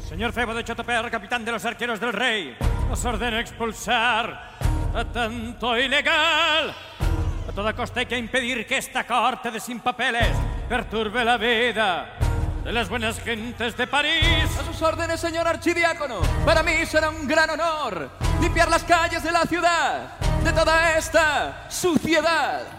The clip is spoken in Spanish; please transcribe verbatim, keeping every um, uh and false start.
Señor Febo de Chotoper, capitán de los arqueros del rey, os ordeno expulsar a tanto ilegal. A toda costa hay que impedir que esta corte de sin papeles perturbe la vida de las buenas gentes de París. A sus órdenes, señor archidiácono. Para mí será un gran honor limpiar las calles de la ciudad de toda esta suciedad.